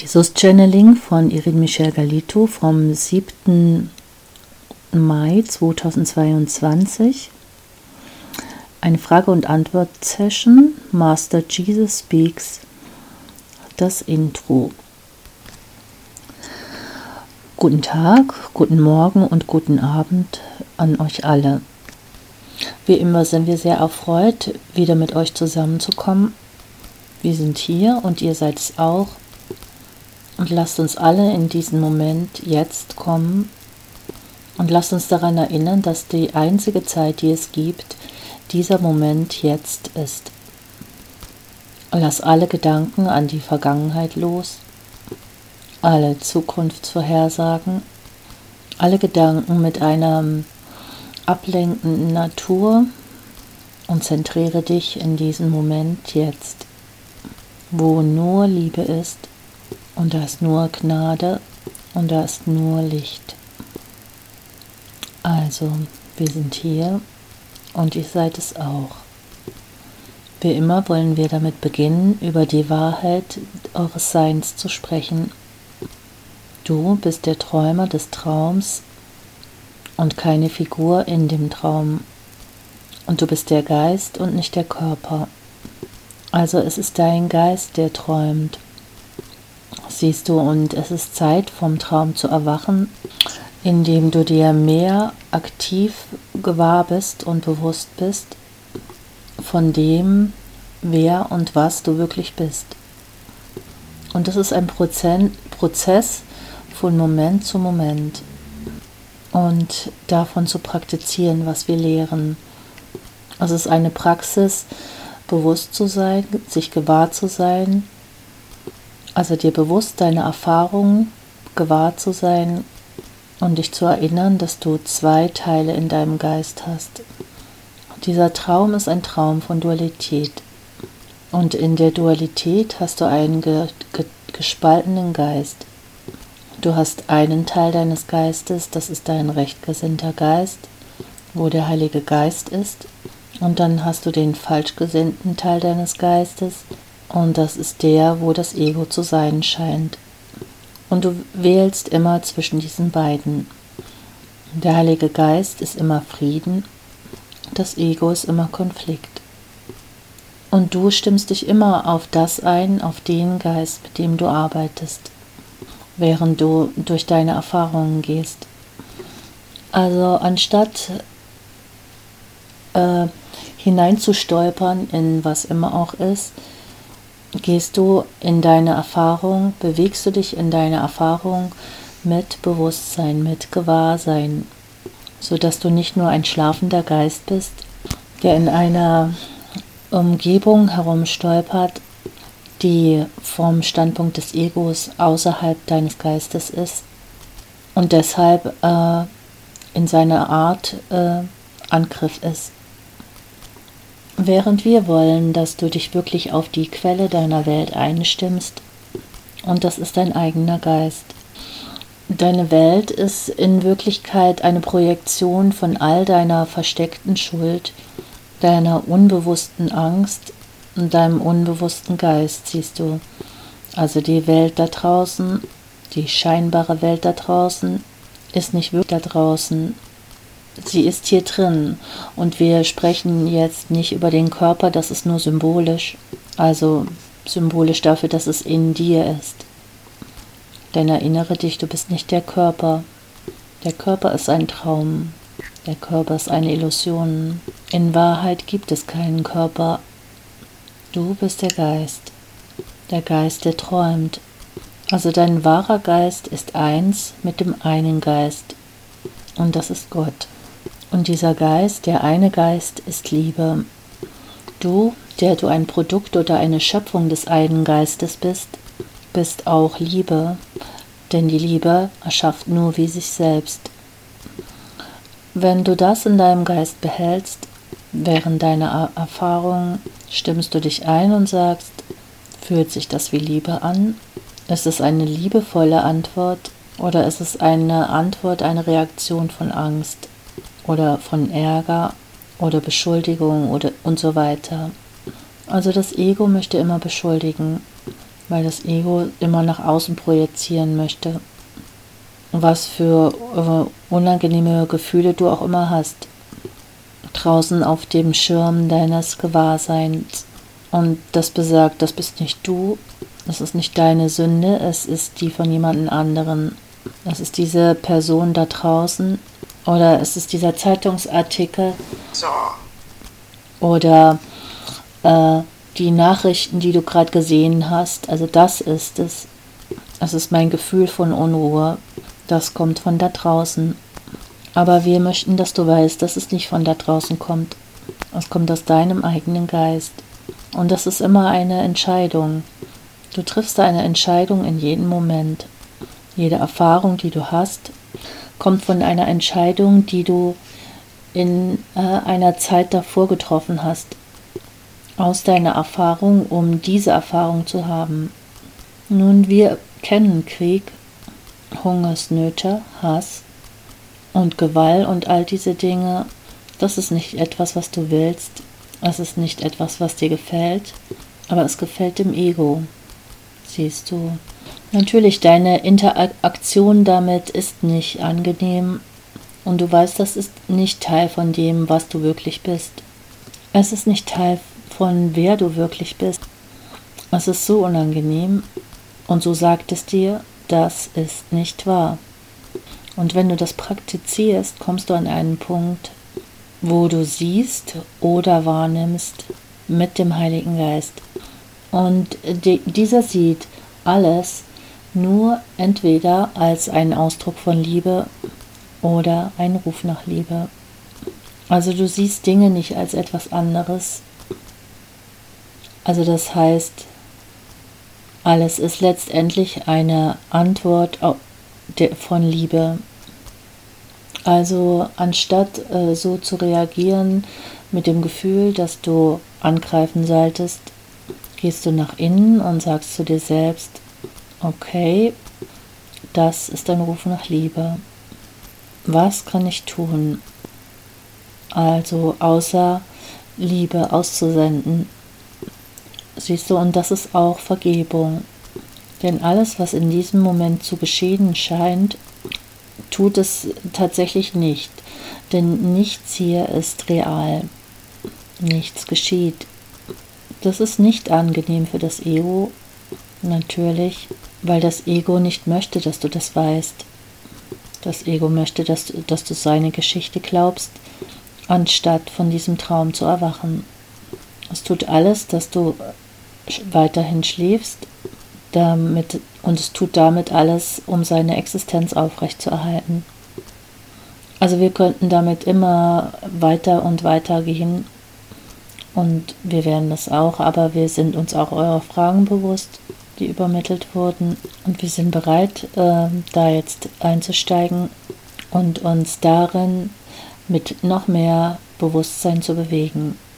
Jesus Channeling von Irin Michelle Galito vom 7. Mai 2022. Eine Frage- und Antwort-Session. Master Jesus Speaks. Das Intro. Guten Tag, guten Morgen und guten Abend an euch alle. Wie immer sind wir sehr erfreut, wieder mit euch zusammenzukommen. Wir sind hier und ihr seid es auch. Und lasst uns alle in diesen Moment jetzt kommen und lasst uns daran erinnern, dass die einzige Zeit, die es gibt, dieser Moment jetzt ist. Lass alle Gedanken an die Vergangenheit los, alle Zukunftsvorhersagen, alle Gedanken mit einer ablenkenden Natur und zentriere dich in diesem Moment jetzt, wo nur Liebe ist. Und da ist nur Gnade und da ist nur Licht. Also, wir sind hier und ihr seid es auch. Wie immer wollen wir damit beginnen, über die Wahrheit eures Seins zu sprechen. Du bist der Träumer des Traums und keine Figur in dem Traum. Und du bist der Geist und nicht der Körper. Also es ist dein Geist, der träumt. Siehst du, und es ist Zeit, vom Traum zu erwachen, indem du dir mehr aktiv gewahr bist und bewusst bist von dem, wer und was du wirklich bist. Und das ist ein Prozess von Moment zu Moment und davon zu praktizieren, was wir lehren. Es ist eine Praxis, bewusst zu sein, sich gewahr zu sein, also dir bewusst deine Erfahrungen gewahr zu sein und dich zu erinnern, dass du zwei Teile in deinem Geist hast. Dieser Traum ist ein Traum von Dualität. Und in der Dualität hast du einen gespaltenen Geist. Du hast einen Teil deines Geistes, das ist dein rechtgesinnter Geist, wo der Heilige Geist ist. Und dann hast du den falsch gesinnten Teil deines Geistes. Und das ist der, wo das Ego zu sein scheint. Und du wählst immer zwischen diesen beiden. Der Heilige Geist ist immer Frieden, das Ego ist immer Konflikt. Und du stimmst dich immer auf das ein, auf den Geist, mit dem du arbeitest, während du durch deine Erfahrungen gehst. Also anstatt hineinzustolpern in was immer auch ist, gehst du in deine Erfahrung, bewegst du dich in deine Erfahrung mit Bewusstsein, mit Gewahrsein, sodass du nicht nur ein schlafender Geist bist, der in einer Umgebung herumstolpert, die vom Standpunkt des Egos außerhalb deines Geistes ist und deshalb in seiner Art Angriff ist. Während wir wollen, dass du dich wirklich auf die Quelle deiner Welt einstimmst, und das ist dein eigener Geist. Deine Welt ist in Wirklichkeit eine Projektion von all deiner versteckten Schuld, deiner unbewussten Angst und deinem unbewussten Geist, siehst du. Also die Welt da draußen, die scheinbare Welt da draußen, ist nicht wirklich da draußen. Sie ist hier drin und wir sprechen jetzt nicht über den Körper, das ist nur symbolisch, also symbolisch dafür, dass es in dir ist. Denn erinnere dich, du bist nicht der Körper. Der Körper ist ein Traum, der Körper ist eine Illusion. In Wahrheit gibt es keinen Körper. Du bist der Geist, der träumt. Also dein wahrer Geist ist eins mit dem einen Geist und das ist Gott. Und dieser Geist, der eine Geist, ist Liebe. Du, der du ein Produkt oder eine Schöpfung des einen Geistes bist, bist auch Liebe, denn die Liebe erschafft nur wie sich selbst. Wenn du das in deinem Geist behältst, während deiner Erfahrung, stimmst du dich ein und sagst, fühlt sich das wie Liebe an? Ist es eine liebevolle Antwort oder ist es eine Antwort, eine Reaktion von Angst? Oder von Ärger oder Beschuldigung und so weiter. Also das Ego möchte immer beschuldigen. weil das Ego immer nach außen projizieren möchte, was für unangenehme Gefühle du auch immer hast, draußen auf dem Schirm deines Gewahrseins. Und das besagt, das bist nicht du, das ist nicht deine Sünde, es ist die von jemand anderen. Es ist diese Person da draußen oder es ist dieser Zeitungsartikel oder die Nachrichten, die du gerade gesehen hast. Also das ist es. Es ist mein Gefühl von Unruhe. Das kommt von da draußen. Aber wir möchten, dass du weißt, dass es nicht von da draußen kommt. Es kommt aus deinem eigenen Geist. Und das ist immer eine Entscheidung. Du triffst eine Entscheidung in jedem Moment. Jede Erfahrung, die du hast, kommt von einer Entscheidung, die du in einer Zeit davor getroffen hast. Aus deiner Erfahrung, um diese Erfahrung zu haben. Nun, wir kennen Krieg, Hungersnöte, Hass und Gewalt und all diese Dinge. Das ist nicht etwas, was du willst. Es ist nicht etwas, was dir gefällt, aber es gefällt dem Ego. Siehst du. Natürlich, deine Interaktion damit ist nicht angenehm und du weißt, das ist nicht Teil von dem, was du wirklich bist. Es ist nicht Teil von wer du wirklich bist. Es ist so unangenehm und so sagt es dir, das ist nicht wahr. Und wenn du das praktizierst, kommst du an einen Punkt, wo du siehst oder wahrnimmst mit dem Heiligen Geist. Und dieser sieht alles nur entweder als einen Ausdruck von Liebe oder einen Ruf nach Liebe. Also du siehst Dinge nicht als etwas anderes. Also das heißt, alles ist letztendlich eine Antwort von Liebe. Also anstatt so zu reagieren mit dem Gefühl, dass du angreifen solltest, gehst du nach innen und sagst zu dir selbst, okay, das ist ein Ruf nach Liebe. Was kann ich tun? Also außer Liebe auszusenden. Siehst du, und das ist auch Vergebung. Denn alles, was in diesem Moment zu geschehen scheint, tut es tatsächlich nicht. Denn nichts hier ist real. Nichts geschieht. Das ist nicht angenehm für das Ego, natürlich, weil das Ego nicht möchte, dass du das weißt. Das Ego möchte, dass du seine Geschichte glaubst, anstatt von diesem Traum zu erwachen. Es tut alles, dass du weiterhin schläfst, und es tut damit alles, um seine Existenz aufrechtzuerhalten. Also wir könnten damit immer weiter und weiter gehen und wir werden das auch, aber wir sind uns auch eurer Fragen bewusst, die übermittelt wurden und wir sind bereit, da jetzt einzusteigen und uns darin mit noch mehr Bewusstsein zu bewegen.